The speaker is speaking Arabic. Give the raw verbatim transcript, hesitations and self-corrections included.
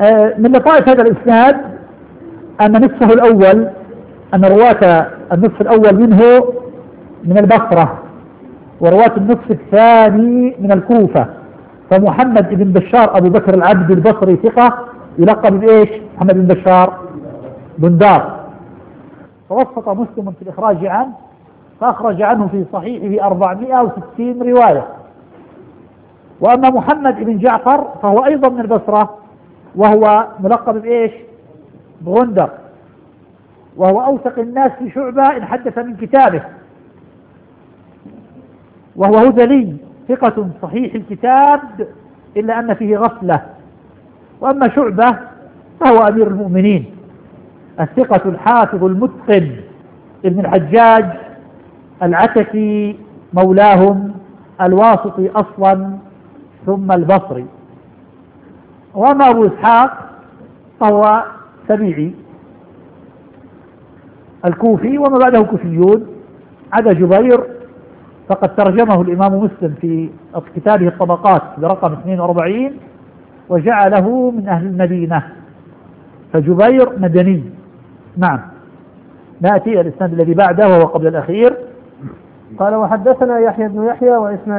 من لطائف هذا الإسناد أن نصفه الأول أن رواة النصف الأول منه من البصرة، ورواة النصف الثاني من الكوفة. فمحمد بن بشار أبو بكر العبد البصري ثقة يلقب بإيش؟ محمد بن بشار بندار. توسط مسلم في الإخراج عنه فأخرج عنه في صحيحه أربعمائة وستين رواية. وأما محمد بن جعفر فهو أيضا من البصرة وهو ملقب بإيش؟ بغندر، وهو أوثق الناس في شعبة إن حدث من كتابه، وهو هذلي ثقة صحيح الكتاب إلا أن فيه غفلة. وأما شعبة فهو أمير المؤمنين الثقة الحافظ المتقن ابن الحجاج العتكي مولاهم الواسطي أصلا ثم البصري. وأما أبو إسحاق فهو سبيعي الكوفي وما بعده كوفيون عدا جبير، فقد ترجمه الإمام مسلم في كتابه الطبقات برقم اثنين وأربعين وجعله من أهل المدينة، فجبير مدني. نعم. نأتي الإسناد الذي بعده وهو قبل الأخير. قال وحدثنا يحيى بن يحيى وإسماعيل